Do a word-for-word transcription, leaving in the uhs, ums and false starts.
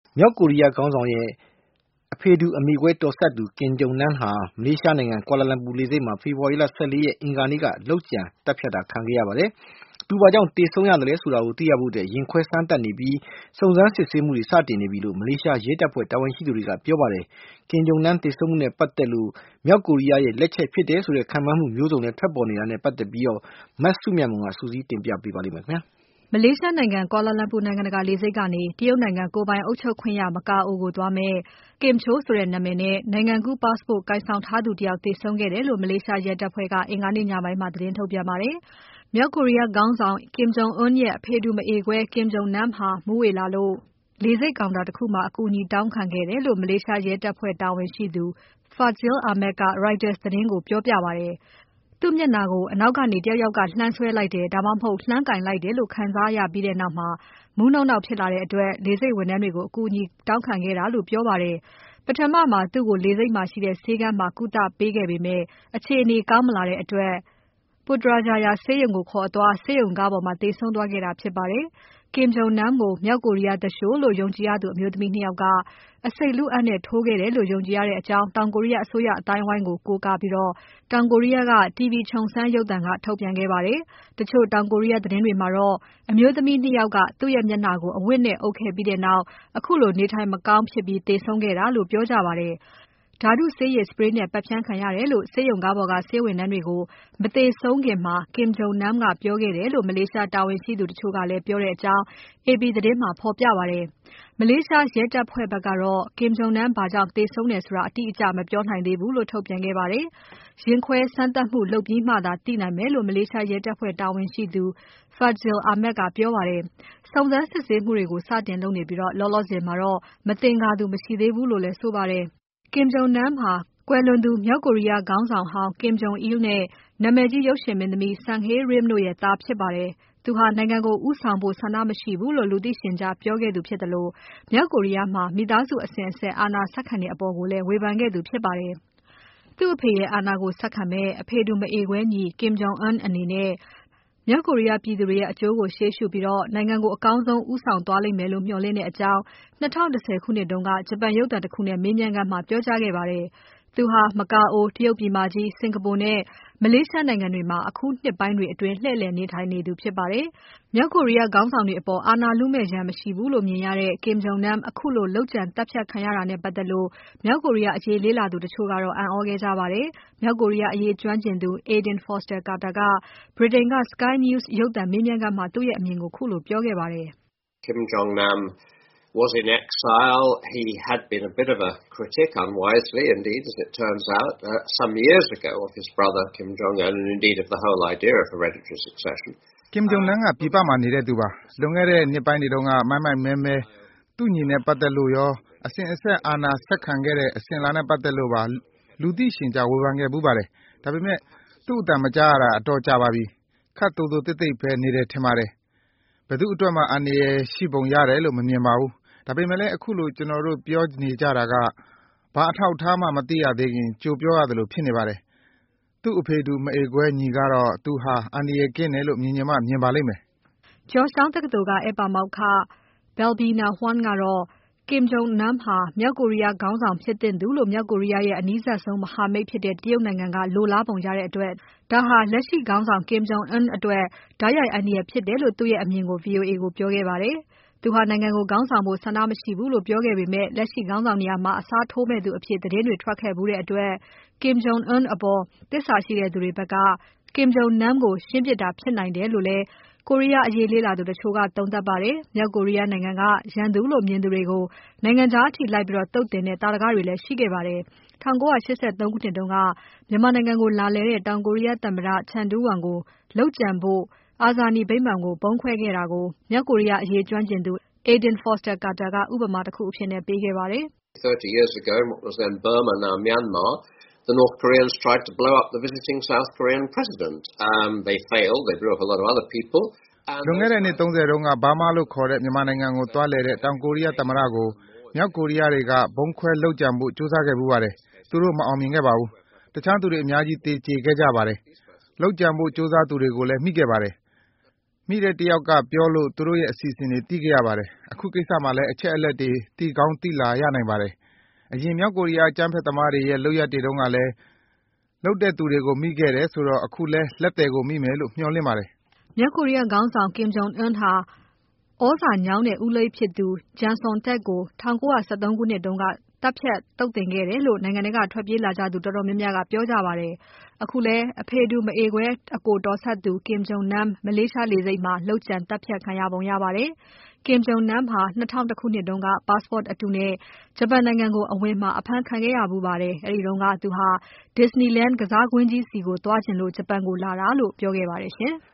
မြောက်ကိုရီးယားခေါင်းဆောင်ရဲ့အဖေတူအမိကွဲတော်စပ်သူကင်ဂျုံနမ်ဟာမလေးရှားနိုင်ငံကွာလာလမ်ပူလေဆိပ်မှာဖေဖော်ဝါရီလ၁၄ရက်အင်္ဂါနေ့ကလုပ်ကြံတပ်ဖြတ်တာခံခဲ့ရပါတယ်။သူဘာကြောင့်တေဆုံးရတယ်လဲဆိုတာကိုသိရဖို့ရင်ခွဲစမ်းသပ်နေပြီးစုံစမ်းစစ်ဆေးမှုတွေစတင်နေပြီလို့မလေးရှားရဲတပ်ဖွဲ့တာဝန်ရှိသူတွေကပြောပါတယ်။ကင်ဂျုံနမ်တေဆုံးမှုနဲ့ပတ်သက်လို့မြောက်ကိုရီးယားရဲ့လက်ချက်ဖြစ်တယ်ဆိုတဲ့ခန့်မှန်းမှုမျိုးစုံနဲ့ထွက်ပေါ်နေတာနဲ့ပတ်သက်ပြီးမစုမြတ်မွန်ကစုစည်းတင်ပြပေးပါလိမ့်မယ်ခင်ဗျာ။မလေးရှားနိုင်ငံကွာလာလမ်ပူနိုင်ငံတကာလေဆိပ်ကနေတရုတ်နိုင်ငံကိုယ်ပိုင်အုပ်ချုပ်ခွင့်ရမကာအိုကိုသွားမယ့် Kim Cho ဆိုတဲ့နာမည်နဲ့နိုင်ငံကူး passport ကိုင်ဆောင်ထားသူတယောက်သေဆုံးခဲ့တယ်လို့မလေးရှားရဲတပ်ဖွဲ့ကအင်္ဂါနေ့ညပိုင်းမှာသတင်းထုတ်ပြန်ပါတယ်။မြောက်ကိုရီးယားခေါင်းဆောင် Kim Jong Un ရဲ့အဖေတူမအေကွဲ Kim Jong Nam ဟာမူးဝေလာလို့လေဆိပ်ကောင်တာတခုမှာအကူအညီတောင်းခံခဲ့တယ်လို့မလေးရှားရဲတပ်ဖွဲ့တာဝန်ရှိသူ Fadzil Ahmad က Reuters သတင်းကိုပြောပြပါတယ်။ သူ့မျက်နှာကိုအနောက်ကနေတယောက်ယောက်ကလှမ်းဆွဲလိုက်တယ်ဒါမှမဟုတ်လှမ်းကိုင်လိုက်တယ်လို့ခံစားရပြီးနောက်မှာမူးနှောက်နှောက်ဖြစ်လာတဲ့အတွက်လေဆိပ်ဝန်ထမ်းတွေကိုအကူအညီတောင်းခံခဲ့တာလို့ပြောပါတယ်။ပထမမှာသူ့ကိုလေဆိပ်မှာရှိတဲ့ဆေးခန်းမှာကုသပေးခဲ့ပေမဲ့အခြေအနေကောင်းမလာတဲ့အတွက် Putrajaya ဆေးရုံကိုခေါ်အသွားဆေးရုံကားပေါ်မှာသေဆုံးသွားခဲ့တာဖြစ်ပါတယ်။ Kim Jong Nam ကိုမြောက်ကိုရီးယားသူလျှိုလို့ယုံကြည်ရသူအမျိုးသမီး၂ ယောက်ကအဆိပ်လူ့အပ်နဲ့ထိုးခဲ့တယ်လို့ယုံကြည်ရတဲ့အကြောင်းတောင်ကိုရီးယားအစိုးရအသိုင်းအဝိုင်းကိုကိုးကားပြီးတောင်ကိုရီးယားက TV Cheongsam ရုပ်သံကထုတ်ပြန်ခဲ့ပါတယ်။တချို့တောင်ကိုရီးယားသတင်းတွေမှာတော့အမျိုးသမီး၂ ယောက်ကသူ့ရဲ့မျက်နှာကိုအဝတ်နဲ့အုပ်ခဲ့ပြီးနောက်ခုလိုနေထိုင်မကောင်းဖြစ်ပြီးသေဆုံးခဲ့တာလို့ပြောကြပါတယ်။ဓါတုဆေးရည် spray နဲ့ပက်ဖြန်းခံရတယ်လို့ဆေးရုံကားပေါ်ကဆေးဝန်ထမ်းတွေကိုမသေဆုံးခင်မှာ Kim Jong Nam ကပြောခဲ့တယ်လို့မလေးရှားတာဝန်ရှိသူတချို့ကလည်းပြောတဲ့အကြောင်း A P သတင်းမှာဖော်ပြပါတယ်။မလေးရှားရဲတပ်ဖွဲ့ဘက်ကတော့ Kim Jong Nam ဘာကြောင့်သေဆုံးတယ်ဆိုတာအတိအကျမပြောနိုင်သေးဘူးလို့ထုတ်ပြန်ခဲ့ပါတယ်။ရင်ခွဲစမ်းသပ်မှုလုပ်ပြီးမှသာသိနိုင်မယ်လို့မလေးရှားရဲတပ်ဖွဲ့တာဝန်ရှိသူ Fadzil Ahmad ကပြောပါတယ်။စုံစမ်းစစ်ဆေးမှုတွေကိုစတင်လုပ်နေပြီးလောလောဆယ်မှာတော့မသင်္ကာသူမရှိသေးဘူးလို့လည်းဆိုပါတယ်။ Kim Jong Nam ဟာကွယ်လွန်သူမြောက်ကိုရီးယားခေါင်းဆောင်ဟောင်း Kim Jong Il နဲ့နာမည်ကြီးရုပ်ရှင်မင်းသမီး Sang Hae Rim တို့ရဲ့သားဖြစ်ပါတယ်။သူဟာနိုင်ငံကိုဦးဆောင်ဖို့ဆန္ဒမရှိဘူးလို့လူသိရှင်ကြားပြောခဲ့သူဖြစ်သလိုမြောက်ကိုရီးယားမှာမိသားစုအစဉ်အဆက်အာဏာဆက်ခံတဲ့အပေါ်ကိုလည်းဝေဖန်ခဲ့သူဖြစ်ပါတယ်။သူ့အဖေရဲ့အာဏာကိုဆက်ခံမဲ့အဖေတူမအေကွဲညီ Kim Jong Un အနေနဲ့မြောက်ကိုရီးယားပြည်သူတွေရဲ့အကျိုးကိုရှေ့ရှုပြီးနိုင်ငံကိုအကောင်းဆုံးဦးဆောင်သွားလိမ့်မယ်လို့မျှော်လင့်တဲ့အကြောင်း၂၀၁၀ခုနှစ်တုန်းကဂျပန်ရုပ်သံတခုနဲ့မေးမြန်းခန်းမှာပြောကြားခဲ့ပါတယ်။သူဟာမကာအို၊တရုတ်ပြည်မကြီး၊စင်္ကာပူနဲ့မလေးရှားနိုင်ငံတွေမှာအခုနှစ်ပိုင်းတွေအတွင်းလှည့်လည်နေထိုင်နေသူဖြစ်ပါတယ်။မြောက်ကိုရီးယားခေါင်းဆောင်တွေအပေါ်အာဏာလုမယ့်ရန်မရှိဘူးလို့မြင်ရတဲ့ Kim Jong Nam ခုလိုလုပ်ကြံသတ်ဖြတ်ခံရတာနဲ့ပတ်သက်လို့မြောက်ကိုရီးယားအရေးလေ့လာသူတချို့ကတော့အံ့သြခဲ့ကြပါတယ်။မြောက်ကိုရီးယားအရေးကျွမ်းကျင်သူ Aden Foster Carter ကဗြိတိန်က Sky News ရုပ်သံမေးမြန်းခန်းမှာသူ့ရဲ့အမြင်ကိုခုလိုပြောခဲ့ပါတယ်။ Kim Jong Nam was in exile. He had been a bit of a critic, unwisely indeed, as it turns out, uh, some years ago of his brother Kim Jong-un and indeed of the whole idea of hereditary succession. Kim Jong Nam ကပြည်ပမှာနေတဲ့သူပါ။လွန်ခဲ့တဲ့နှစ်ပိုင်းတွေတုန်းကမိုင်းမိုင်းမဲမဲသူ့ညီနဲ့ပတ်သက်လို့ရောအစဉ်အဆက်အာဏာဆက်ခံခဲ့တဲ့အစဉ်လာနဲ့ပတ်သက်လို့ပါလူသိရှင်ကြားဝေဖန်ခဲ့ဘူးပါတယ်။ဒါပေမဲ့သူ့အတန်မကြားရတာအတော်ကြာပါပြီ။ခပ်တိုတိုတိတ်တိတ်ပဲနေတယ်ထင်ပါတယ်။ဘယ်သူအတွက်မှအန္တရာယ်ရှိပုံရတယ်လို့မမြင်ပါဘူး။ဒါပေမဲ့လည်းအခုလိုကျွန်တော်တို့ပြောနေကြတာကဘာအထောက်အထားမှမသိရသေးခင်ကြိုပြောရသလိုဖြစ်နေပါတယ်။သူ့အဖေတူမအေကွဲညီကတော့သူဟာအန္တရာယ်ကင်းတယ်လို့မြင်ချင်မှမြင်ပါလိမ့်မယ်။ Georgetown တက္ကသိုလ်ကဧည့်ပါမောက္ခ Belbina Huang ကတော့ Kim Jong Nam ဟာမြောက်ကိုရီးယားခေါင်းဆောင်ဖြစ်သင့်သူလို့မြောက်ကိုရီးယားရဲ့အနီးစပ်ဆုံးမဟာမိတ်ဖြစ်တဲ့တရုတ်နိုင်ငံကလိုလားပုံရတဲ့အတွက်ဒါဟာလက်ရှိခေါင်းဆောင် Kim Jong Un အတွက်တိုက်ရိုက်အန္တရာယ်ဖြစ်တယ်လို့သူ့ရဲ့အမြင်ကို ဗွီအိုအေကိုပြောခဲ့ပါတယ်။သူဟာနိုင်ငံကိုခေါင်းဆောင်ဖို့ဆန္ဒမရှိဘူးလို့ပြောခဲ့ပေမဲ့လက်ရှိခေါင်းဆောင်နေရာမှာအစားထိုးမဲ့သူအဖြစ်သတင်းတွေထွက်ခဲ့ဘူးတဲ့အတွက် Kim Jong Un အပေါ်သစ္စာရှိတဲ့သူတွေဘက်က Kim Jong Nam ကိုရှင်းပစ်တာဖြစ်နိုင်တယ်လို့လည်းကိုရီးယားအရေးလေ့လာသူတချို့ကသုံးသပ်ပါတယ်။မြောက်ကိုရီးယားနိုင်ငံကရန်သူလို့မြင်သူတွေကိုနိုင်ငံခြားအထိလိုက်ပြီးသုတ်သင်တဲ့သာဓကတွေလည်းရှိခဲ့ပါတယ်။၁၉၈၃ခုနှစ်တုန်းကမြန်မာနိုင်ငံကိုလာလည်တဲ့တောင်ကိုရီးယားသမ္မတ Chun Doo-hwan ကိုလုပ်ကြံဖို့အာဇာနည်ဗိမာန်ကိုဗုံးခွဲခဲ့တာကိုမြောက်ကိုရီးယားအရေးကျွမ်းကျင်သူ Aden Foster Carter ကဥပမာတခုအဖြစ်ပေးခဲ့ပါတယ်။ thirty years ago in what was then Burma, now Myanmar, the North Koreans tried to blow up the visiting South Korean president. Um, they failed. They blew up a lot of other people. လွန်ခဲ့တဲ့နှစ်သုံးဆယ်တုန်းကဘာမာလို့ခေါ်တဲ့မြန်မာနိုင်ငံကိုတွားလည်တဲ့တောင်ကိုရီးယားသမ္မတကိုမြောက်ကိုရီးယားတွေကဘုံခွဲလုပ်ကြံဖို့ကြိုးစားခဲ့ပူးပါတယ်။သူတို့မအောင်မြင်ခဲ့ပါဘူး။တခြားသူတွေအများကြီးတေကျေခဲ့ကြပါတယ်။လုပ်ကြံဖို့ကြိုးစားသူတွေကိုလည်းမိခဲ့ပါတယ်။မိတဲ့တယောက်ကပြောလို့သူတို့ရဲ့အစီအစဉ်တွေသိခဲ့ရပါတယ်။အခုကိစ္စမှာလည်းအချက်အလက်တွေသိကောင်းသိလာရနိုင်ပါတယ်။အရင်မြောက်ကိုရီးယားအကြမ်းဖက်သမားတွေရဲ့လုပ်ရပ်တွေတုန်းကလည်းလုပ်တဲ့သူတွေကိုမိခဲ့တယ်ဆိုတော့အခုလည်းလက်သည်ကိုမိမယ်လို့မျှော်လင့်ပါတယ်။မြောက်ကိုရီးယားခေါင်းဆောင် Kim Jong Un ဟာဩဇာညောင်းတဲ့ဦးလိပ်ဖြစ်သူ Jang Song-thaek ကို၁၉၁၃ခုနှစ်တုန်းကသတ်ဖြတ်သုတ်သင်ခဲ့တယ်လို့နိုင်ငံထဲကထွက်ပြေးလာကြသူတော်တော်များများကပြောကြပါတယ်။အခုလည်းအဖေတူမအေကွဲအကိုတော်ဆက်သူ Kim Jong Nam မလေးရှားလေဆိပ်မှာလုပ်ကြံသတ်ဖြတ်ခံရပုံရပါတယ်။ Kim Jong Nam ဟာ၂၀၀၁ခုနှစ်တုန်းက passport အတုနဲ့ဂျပန်နိုင်ငံကိုအဝင်မှာအဖမ်းခံခဲ့ရဖူးပါတယ်။အဲဒီတုန်းကသူဟာ Disneyland ကစားကွင်းကြီးဆီကိုသွားချင်လို့ဂျပန်ကိုလာတာလို့ပြောခဲ့ပါတယ်ရှင်။